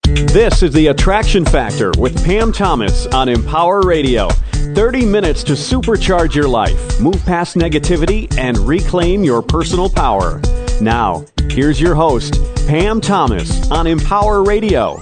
This is The Attraction Factor with Pam Thomas on Empower Radio. 30 minutes to supercharge your life, move past negativity, and reclaim your personal power. Now, here's your host, Pam Thomas on Empower Radio.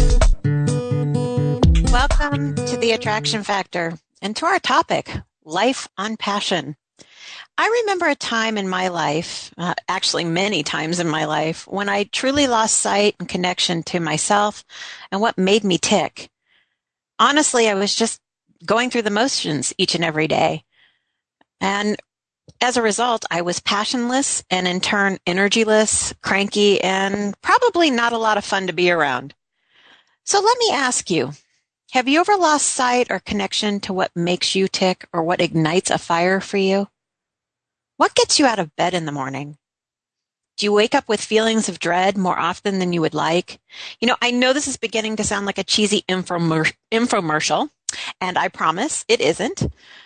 Welcome to The Attraction Factor and to our topic, Life on Passion. I remember a time in my life, actually many times in my life, when I truly lost sight and connection to myself and what made me tick. Honestly, I was just going through the motions each and every day. And as a result, I was passionless and in turn energyless, cranky, and probably not a lot of fun to be around. So let me ask you, have you ever lost sight or connection to what makes you tick or what ignites a fire for you? What gets you out of bed in the morning? Do you wake up with feelings of dread more often than you would like? I know this is beginning to sound like a cheesy infomercial, and I promise it isn't.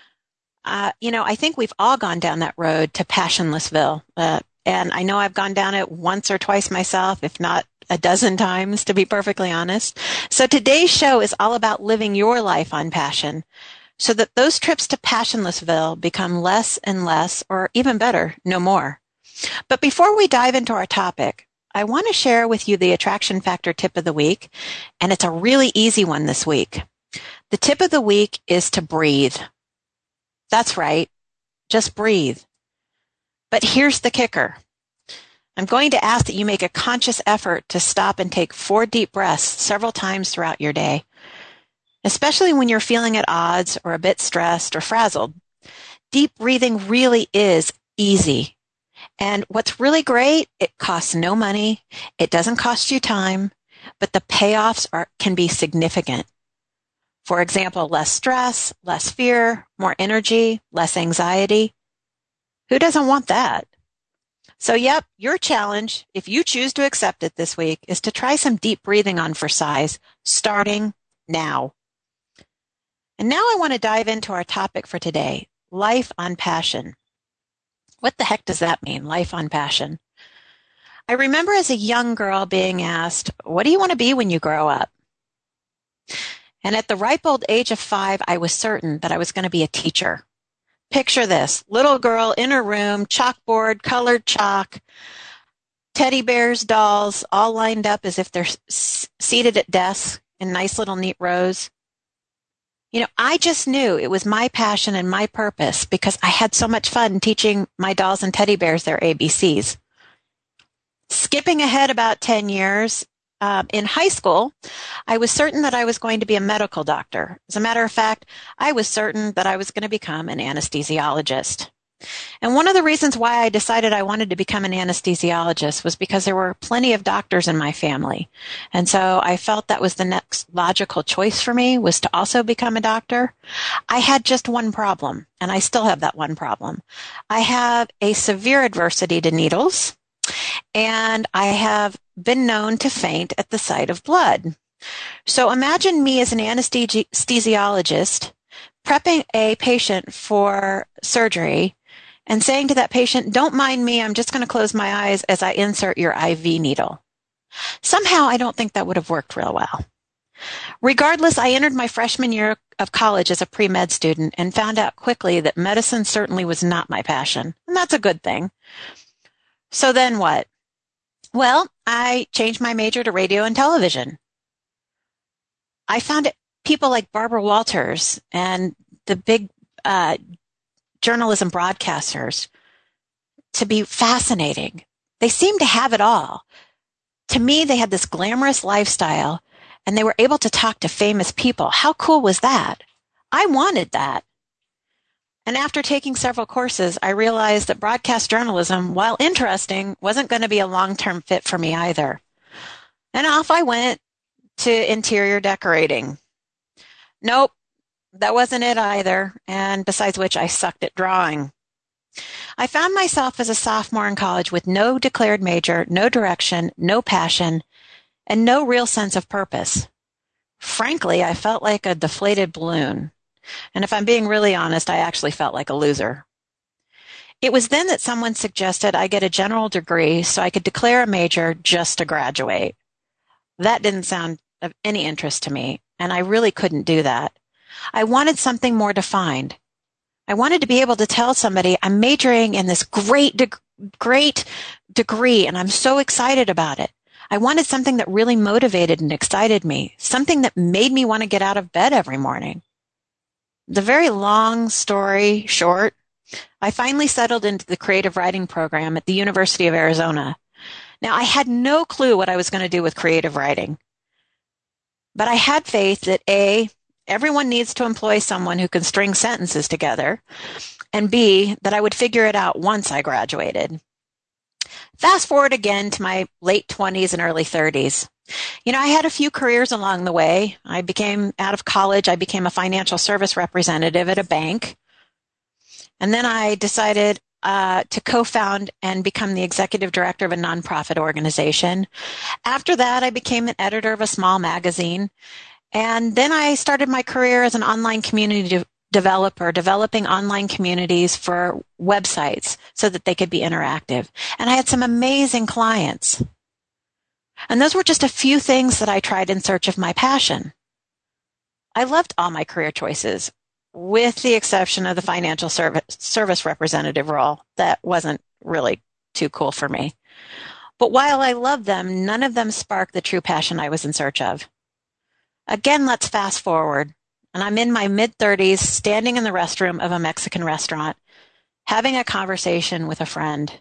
I think we've all gone down that road to Passionlessville. And I know I've gone down it once or twice myself, if not a dozen times, to be perfectly honest. So today's show is all about living your life on passion, so that those trips to Passionlessville become less and less, or even better, no more. But before we dive into our topic, I want to share with you the Attraction Factor tip of the week, and it's a really easy one this week. The tip of the week is to breathe. That's right, just breathe. But here's the kicker. I'm going to ask that you make a conscious effort to stop and take 4 deep breaths several times throughout your day, especially when you're feeling at odds or a bit stressed or frazzled. Deep breathing really is easy. And what's really great, it costs no money, it doesn't cost you time, but the payoffs can be significant. For example, less stress, less fear, more energy, less anxiety. Who doesn't want that? So yep, your challenge, if you choose to accept it this week, is to try some deep breathing on for size, starting now. And now I want to dive into our topic for today, life on passion. What the heck does that mean, life on passion? I remember as a young girl being asked, what do you want to be when you grow up? And at the ripe old age of 5, I was certain that I was going to be a teacher. Picture this, little girl in her room, chalkboard, colored chalk, teddy bears, dolls, all lined up as if they're seated at desks in nice little neat rows. I just knew it was my passion and my purpose because I had so much fun teaching my dolls and teddy bears their ABCs. Skipping ahead about 10 years, in high school, I was certain that I was going to be a medical doctor. As a matter of fact, I was certain that I was going to become an anesthesiologist. And one of the reasons why I decided I wanted to become an anesthesiologist was because there were plenty of doctors in my family. And so I felt that was the next logical choice for me, was to also become a doctor. I had just one problem, and I still have that one problem. I have a severe adversity to needles, and I have been known to faint at the sight of blood. So imagine me as an anesthesiologist prepping a patient for surgery and saying to that patient, don't mind me, I'm just going to close my eyes as I insert your IV needle. Somehow I don't think that would have worked real well. Regardless, I entered my freshman year of college as a pre-med student and found out quickly that medicine certainly was not my passion. And that's a good thing. So then what? Well, I changed my major to radio and television. I found people like Barbara Walters and the big journalism broadcasters to be fascinating. They seemed to have it all. To me, they had this glamorous lifestyle, and they were able to talk to famous people. How cool was that? I wanted that. And after taking several courses, I realized that broadcast journalism, while interesting, wasn't going to be a long-term fit for me either. And off I went to interior decorating. Nope, that wasn't it either. And besides which, I sucked at drawing. I found myself as a sophomore in college with no declared major, no direction, no passion, and no real sense of purpose. Frankly, I felt like a deflated balloon. And if I'm being really honest, I actually felt like a loser. It was then that someone suggested I get a general degree so I could declare a major just to graduate. That didn't sound of any interest to me, and I really couldn't do that. I wanted something more defined. I wanted to be able to tell somebody I'm majoring in this great degree and I'm so excited about it. I wanted something that really motivated and excited me, something that made me want to get out of bed every morning. The very long story short, I finally settled into the creative writing program at the University of Arizona. Now, I had no clue what I was going to do with creative writing, but I had faith that A, everyone needs to employ someone who can string sentences together, and B, that I would figure it out once I graduated. Fast forward again to my late 20s and early 30s. I had a few careers along the way. Out of college, I became a financial service representative at a bank. And then I decided to co-found and become the executive director of a nonprofit organization. After that, I became an editor of a small magazine. And then I started my career as an online community developer, developing online communities for websites so that they could be interactive. And I had some amazing clients. And those were just a few things that I tried in search of my passion. I loved all my career choices, with the exception of the financial service representative role. That wasn't really too cool for me. But while I loved them, none of them sparked the true passion I was in search of. Again, let's fast forward, and I'm in my mid-30s, standing in the restroom of a Mexican restaurant, having a conversation with a friend,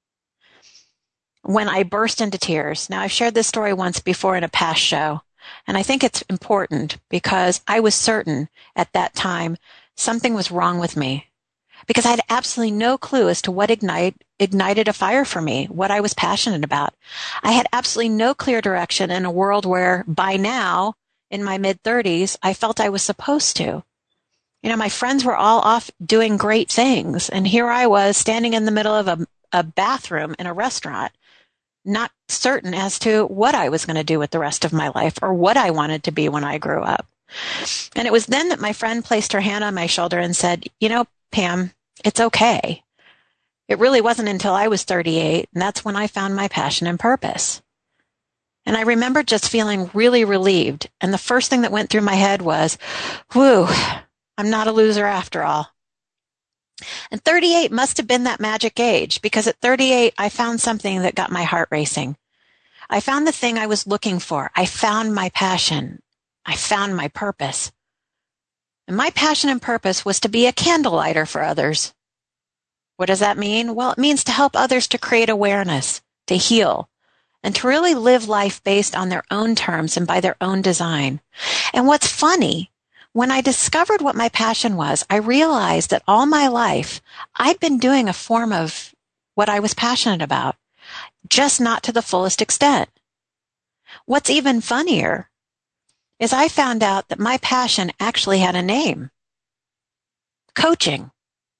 when I burst into tears. Now, I've shared this story once before in a past show, and I think it's important because I was certain at that time something was wrong with me, because I had absolutely no clue as to what ignited a fire for me, what I was passionate about. I had absolutely no clear direction in a world where, by now, in my mid-30s, I felt I was supposed to. My friends were all off doing great things, and here I was standing in the middle of a bathroom in a restaurant, not certain as to what I was going to do with the rest of my life or what I wanted to be when I grew up. And it was then that my friend placed her hand on my shoulder and said, Pam, it's okay. It really wasn't until I was 38, and that's when I found my passion and purpose. And I remember just feeling really relieved. And the first thing that went through my head was, whew, I'm not a loser after all. And 38 must have been that magic age, because at 38, I found something that got my heart racing. I found the thing I was looking for. I found my passion. I found my purpose. And my passion and purpose was to be a candle lighter for others. What does that mean? Well, it means to help others to create awareness, to heal, and to really live life based on their own terms and by their own design. And what's funny, when I discovered what my passion was, I realized that all my life, I'd been doing a form of what I was passionate about, just not to the fullest extent. What's even funnier is I found out that my passion actually had a name: coaching.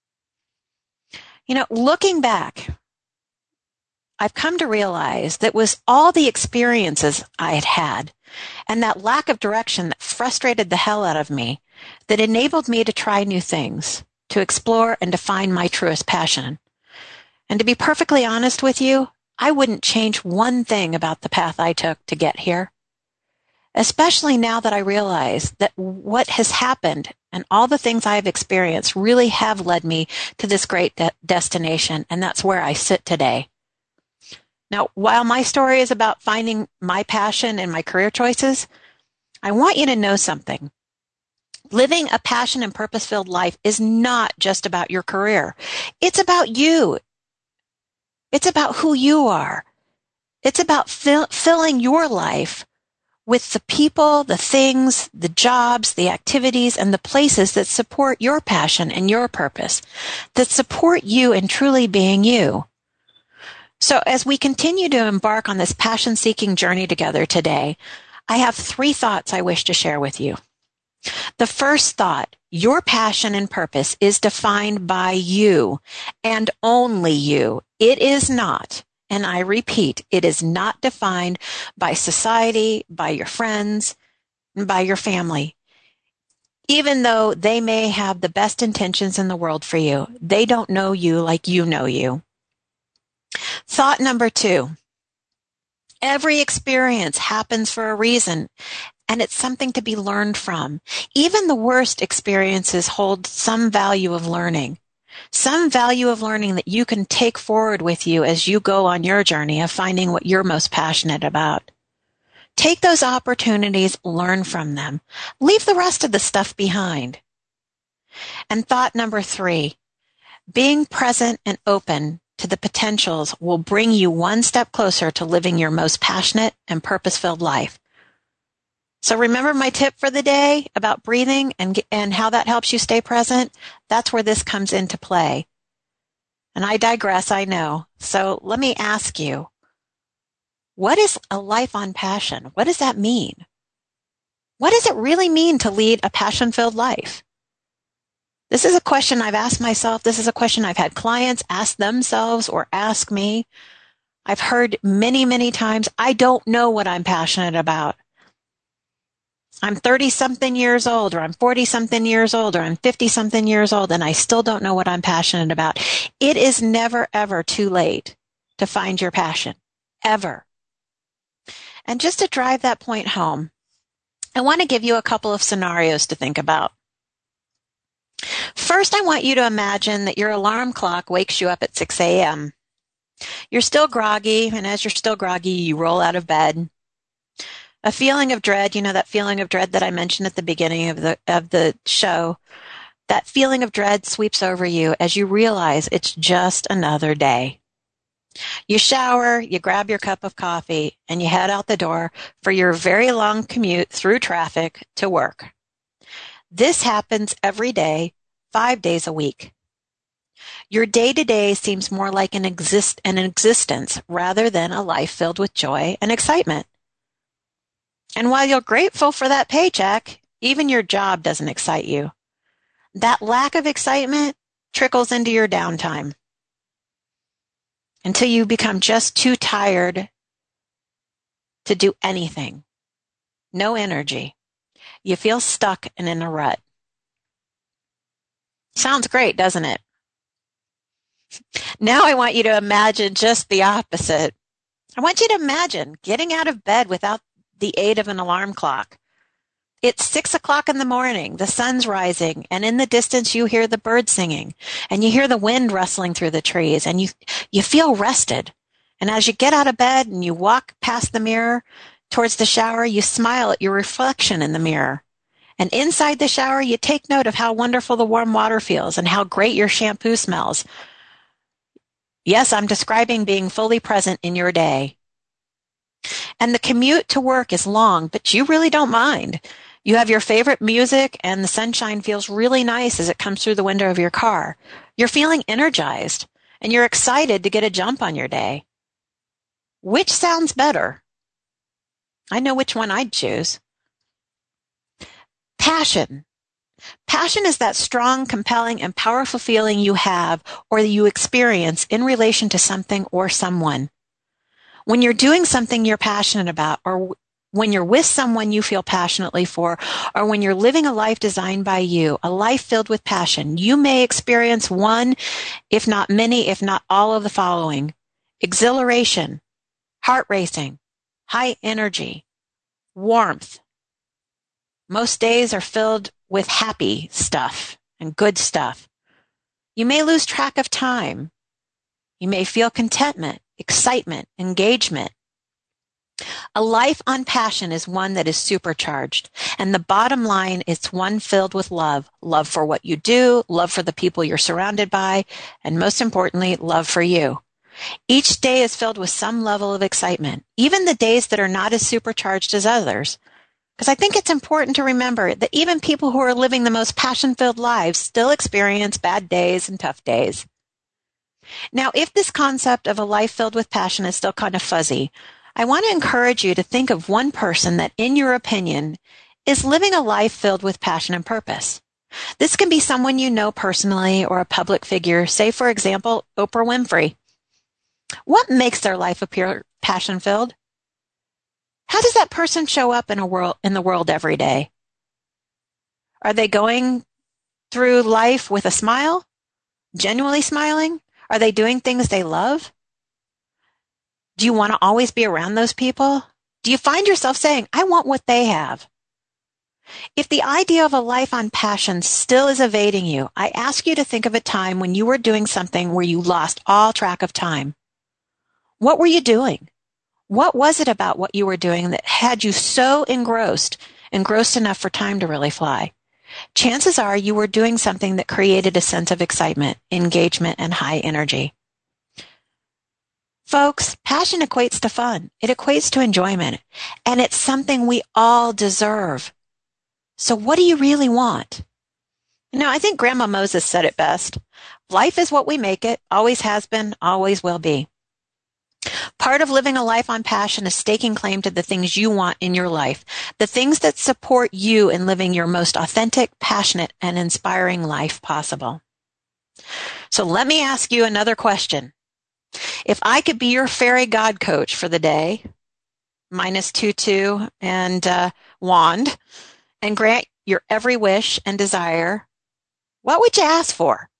Looking back, I've come to realize that was all the experiences I had had and that lack of direction that frustrated the hell out of me that enabled me to try new things, to explore and to find my truest passion. And to be perfectly honest with you, I wouldn't change one thing about the path I took to get here. Especially now that I realize that what has happened and all the things I've experienced really have led me to this great destination, and that's where I sit today. Now, while my story is about finding my passion and my career choices, I want you to know something. Living a passion and purpose-filled life is not just about your career. It's about you. It's about who you are. It's about filling your life with the people, the things, the jobs, the activities, and the places that support your passion and your purpose, that support you in truly being you. So as we continue to embark on this passion-seeking journey together today, I have 3 thoughts I wish to share with you. The first thought, your passion and purpose is defined by you and only you. It is not, and I repeat, it is not defined by society, by your friends, and by your family. Even though they may have the best intentions in the world for you, they don't know you like you know you. Thought number 2, Every experience happens for a reason, and it's something to be learned from. Even the worst experiences hold some value of learning. Some value of learning that you can take forward with you as you go on your journey of finding what you're most passionate about. Take those opportunities, learn from them. Leave the rest of the stuff behind. And thought number 3, being present and open to the potentials will bring you one step closer to living your most passionate and purpose-filled life. So remember my tip for the day about breathing and how that helps you stay present? That's where this comes into play. And I digress, I know. So let me ask you, what is a life on passion? What does that mean? What does it really mean to lead a passion-filled life? This is a question I've asked myself. This is a question I've had clients ask themselves or ask me. I've heard many, many times, I don't know what I'm passionate about. I'm 30-something years old, or I'm 40-something years old, or I'm 50-something years old, and I still don't know what I'm passionate about. It is never, ever too late to find your passion. Ever. And just to drive that point home, I want to give you a couple of scenarios to think about. First, I want you to imagine that your alarm clock wakes you up at 6 a.m. You're still groggy, and as you're still groggy, you roll out of bed. A feeling of dread, you know that feeling of dread that I mentioned at the beginning of the show, that feeling of dread sweeps over you as you realize it's just another day. You shower, you grab your cup of coffee, and you head out the door for your very long commute through traffic to work. This happens every day, 5 days a week. Your day-to-day seems more like an existence rather than a life filled with joy and excitement. And while you're grateful for that paycheck, even your job doesn't excite you. That lack of excitement trickles into your downtime until you become just too tired to do anything. No energy. You feel stuck and in a rut. Sounds great, doesn't it? Now I want you to imagine just the opposite. I want you to imagine getting out of bed without the aid of an alarm clock. It's 6 o'clock in the morning, the sun's rising, and in the distance you hear the birds singing, and you hear the wind rustling through the trees, and you feel rested. And as you get out of bed and you walk past the mirror towards the shower, you smile at your reflection in the mirror. And inside the shower, you take note of how wonderful the warm water feels and how great your shampoo smells. Yes, I'm describing being fully present in your day. And the commute to work is long, but you really don't mind. You have your favorite music and the sunshine feels really nice as it comes through the window of your car. You're feeling energized and you're excited to get a jump on your day. Which sounds better? I know which one I'd choose. Passion. Passion is that strong, compelling, and powerful feeling you have or you experience in relation to something or someone. When you're doing something you're passionate about, or when you're with someone you feel passionately for, or when you're living a life designed by you, a life filled with passion, you may experience one, if not many, if not all of the following: exhilaration, heart racing, high energy, warmth. Most days are filled with happy stuff and good stuff. You may lose track of time. You may feel contentment, excitement, engagement. A life on passion is one that is supercharged. And the bottom line, it's one filled with love. Love for what you do, love for the people you're surrounded by, and most importantly, love for you. Each day is filled with some level of excitement, even the days that are not as supercharged as others. Because I think it's important to remember that even people who are living the most passion-filled lives still experience bad days and tough days. Now, if this concept of a life filled with passion is still kind of fuzzy, I want to encourage you to think of one person that, in your opinion, is living a life filled with passion and purpose. This can be someone you know personally or a public figure, say, for example, Oprah Winfrey. What makes their life appear passion-filled? How does that person show up in the world every day? Are they going through life with a smile? Genuinely smiling? Are they doing things they love? Do you want to always be around those people? Do you find yourself saying, I want what they have? If the idea of a life on passion still is evading you, I ask you to think of a time when you were doing something where you lost all track of time. What were you doing? What was it about what you were doing that had you so engrossed enough for time to really fly? Chances are you were doing something that created a sense of excitement, engagement, and high energy. Folks, passion equates to fun. It equates to enjoyment. And it's something we all deserve. So what do you really want? I think Grandma Moses said it best. Life is what we make it, always has been, always will be. Part of living a life on passion is staking claim to the things you want in your life, the things that support you in living your most authentic, passionate, and inspiring life possible. So let me ask you another question. If I could be your fairy god coach for the day, minus tutu and wand, and grant your every wish and desire, what would you ask for?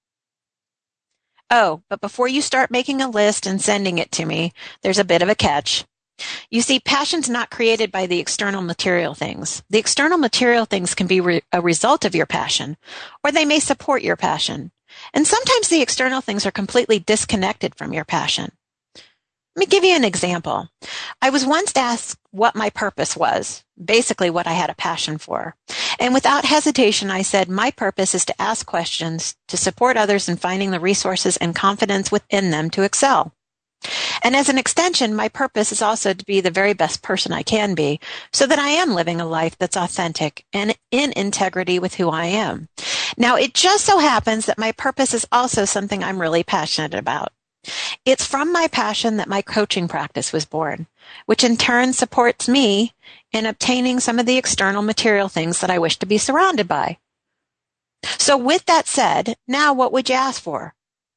Oh, but before you start making a list and sending it to me, there's a bit of a catch. You see, passion's not created by the external material things. The external material things can be a result of your passion, or they may support your passion. And sometimes the external things are completely disconnected from your passion. Let me give you an example. I was once asked what my purpose was, basically what I had a passion for. And without hesitation, I said, my purpose is to ask questions to support others in finding the resources and confidence within them to excel. And as an extension, my purpose is also to be the very best person I can be so that I am living a life that's authentic and in integrity with who I am. Now, it just so happens that my purpose is also something I'm really passionate about. It's from my passion that my coaching practice was born, which in turn supports me in obtaining some of the external material things that I wish to be surrounded by. So with that said, now what would you ask for?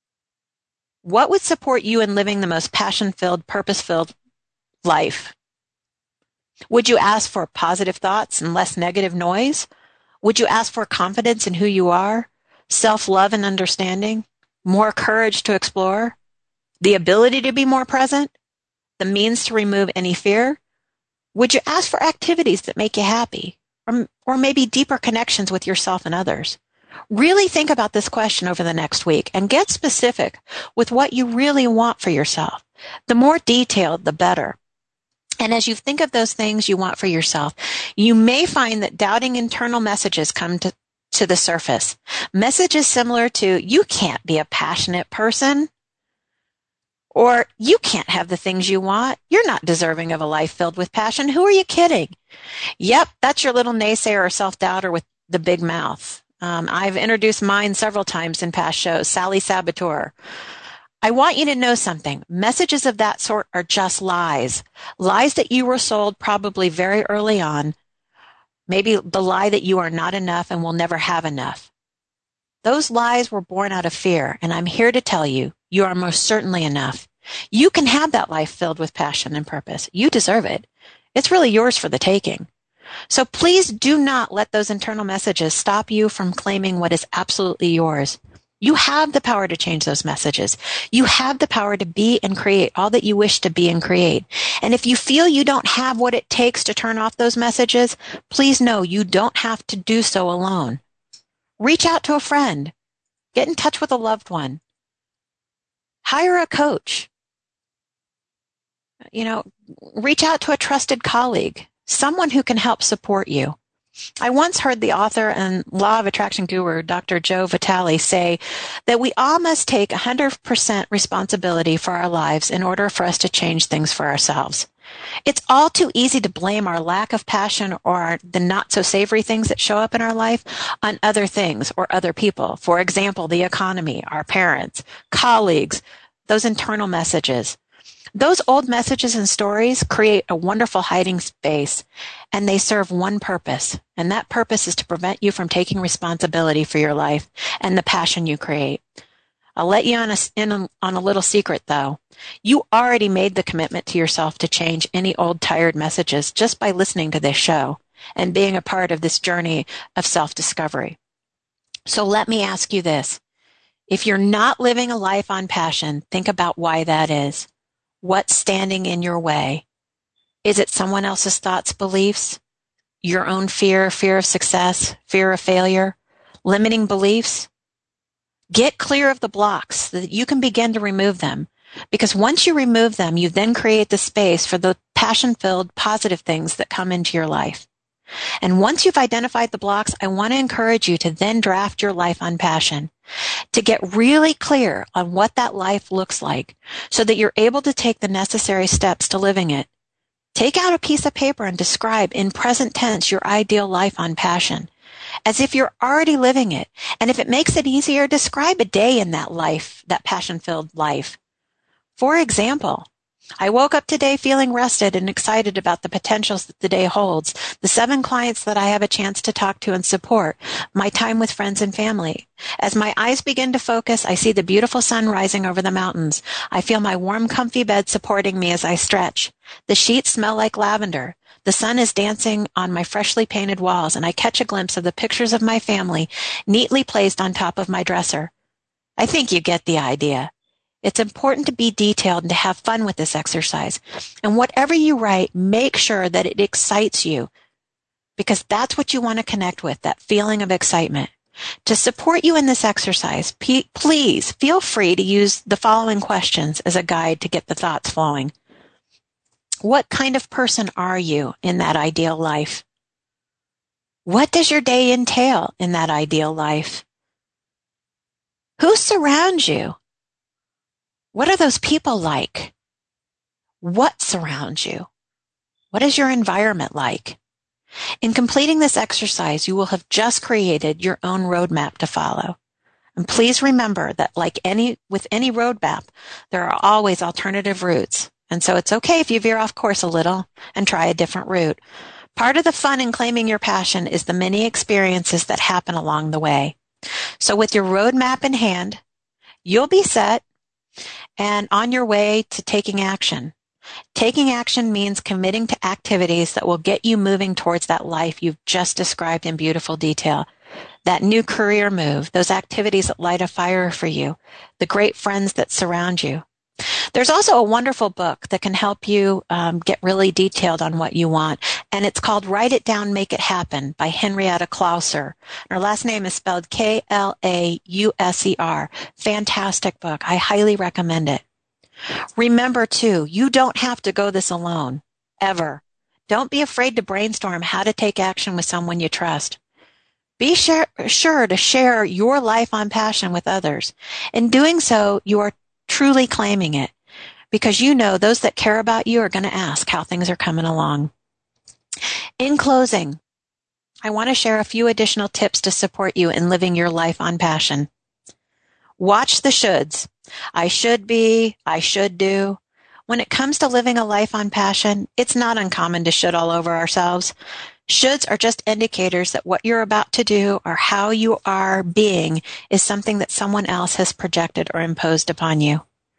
What would support you in living the most passion-filled, purpose-filled life? Would you ask for positive thoughts and less negative noise? Would you ask for confidence in who you are, self-love and understanding, more courage to explore, the ability to be more present, the means to remove any fear? Would you ask for activities that make you happy, or maybe deeper connections with yourself and others? Really think about this question over the next week and get specific with what you really want for yourself. The more detailed, the better. And as you think of those things you want for yourself, you may find that doubting internal messages come to the surface. Messages similar to, you can't be a passionate person, or you can't have the things you want. You're not deserving of a life filled with passion. Who are you kidding? Yep, that's your little naysayer or self-doubter with the big mouth. I've introduced mine several times in past shows, Sally Saboteur. I want you to know something. Messages of that sort are just lies. Lies that you were sold probably very early on. Maybe the lie that you are not enough and will never have enough. Those lies were born out of fear, and I'm here to tell you, you are most certainly enough. You can have that life filled with passion and purpose. You deserve it. It's really yours for the taking. So please do not let those internal messages stop you from claiming what is absolutely yours. You have the power to change those messages. You have the power to be and create all that you wish to be and create. And if you feel you don't have what it takes to turn off those messages, please know you don't have to do so alone. Reach out to a friend. Get in touch with a loved one. Hire a coach. Reach out to a trusted colleague, someone who can help support you. I once heard the author and law of attraction guru, Dr. Joe Vitale, say that we all must take 100% responsibility for our lives in order for us to change things for ourselves. It's all too easy to blame our lack of passion or the not-so-savory things that show up in our life on other things or other people. For example, the economy, our parents, colleagues, those internal messages. Those old messages and stories create a wonderful hiding space, and they serve one purpose, and that purpose is to prevent you from taking responsibility for your life and the passion you create. I'll let you in on a little secret, though. You already made the commitment to yourself to change any old tired messages just by listening to this show and being a part of this journey of self-discovery. So let me ask you this. If you're not living a life on passion, think about why that is. What's standing in your way? Is it someone else's thoughts, beliefs? Your own fear of success, fear of failure, limiting beliefs? Get clear of the blocks so that you can begin to remove them. Because once you remove them, you then create the space for the passion-filled, positive things that come into your life. And once you've identified the blocks, I want to encourage you to then draft your life on passion, to get really clear on what that life looks like so that you're able to take the necessary steps to living it. Take out a piece of paper and describe in present tense your ideal life on passion, as if you're already living it. And if it makes it easier, describe a day in that life, that passion-filled life. For example, I woke up today feeling rested and excited about the potentials that the day holds, the 7 clients that I have a chance to talk to and support, my time with friends and family. As my eyes begin to focus, I see the beautiful sun rising over the mountains. I feel my warm, comfy bed supporting me as I stretch. The sheets smell like lavender. The sun is dancing on my freshly painted walls, and I catch a glimpse of the pictures of my family neatly placed on top of my dresser. I think you get the idea. It's important to be detailed and to have fun with this exercise. And whatever you write, make sure that it excites you, because that's what you want to connect with, that feeling of excitement. To support you in this exercise, please feel free to use the following questions as a guide to get the thoughts flowing. What kind of person are you in that ideal life? What does your day entail in that ideal life? Who surrounds you? What are those people like? What surrounds you? What is your environment like? In completing this exercise, you will have just created your own roadmap to follow. And please remember that with any roadmap, there are always alternative routes. And so it's okay if you veer off course a little and try a different route. Part of the fun in claiming your passion is the many experiences that happen along the way. So with your roadmap in hand, you'll be set and on your way to taking action. Taking action means committing to activities that will get you moving towards that life you've just described in beautiful detail. That new career move, those activities that light a fire for you, the great friends that surround you. There's also a wonderful book that can help you get really detailed on what you want, and it's called Write It Down, Make It Happen by Henrietta Klauser. Her last name is spelled Klauser. Fantastic book. I highly recommend it. Remember, too, you don't have to go this alone, ever. Don't be afraid to brainstorm how to take action with someone you trust. Be sure to share your life on passion with others. In doing so, you are truly claiming it, because you know those that care about you are going to ask how things are coming along. In closing, I want to share a few additional tips to support you in living your life on passion. Watch the shoulds. I should be, I should do. When it comes to living a life on passion, it's not uncommon to should all over ourselves. Shoulds are just indicators that what you're about to do or how you are being is something that someone else has projected or imposed upon you.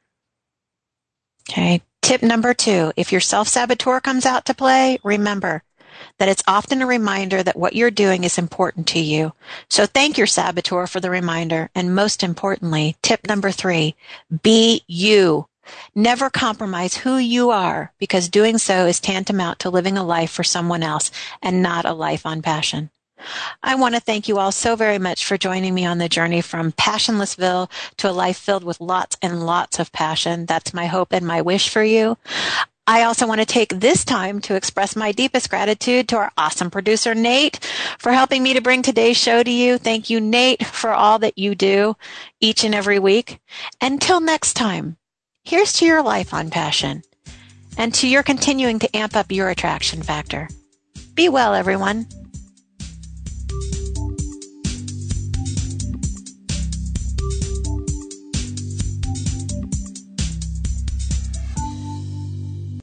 Okay. Tip number 2, if your self-saboteur comes out to play, remember that it's often a reminder that what you're doing is important to you. So thank your saboteur for the reminder. And most importantly, tip number 3, be you. Never compromise who you are, because doing so is tantamount to living a life for someone else and not a life on passion. I want to thank you all so very much for joining me on the journey from Passionlessville to a life filled with lots and lots of passion. That's my hope and my wish for you. I also want to take this time to express my deepest gratitude to our awesome producer, Nate, for helping me to bring today's show to you. Thank you, Nate, for all that you do each and every week. Until next time, here's to your life on passion and to your continuing to amp up your attraction factor. Be well, everyone.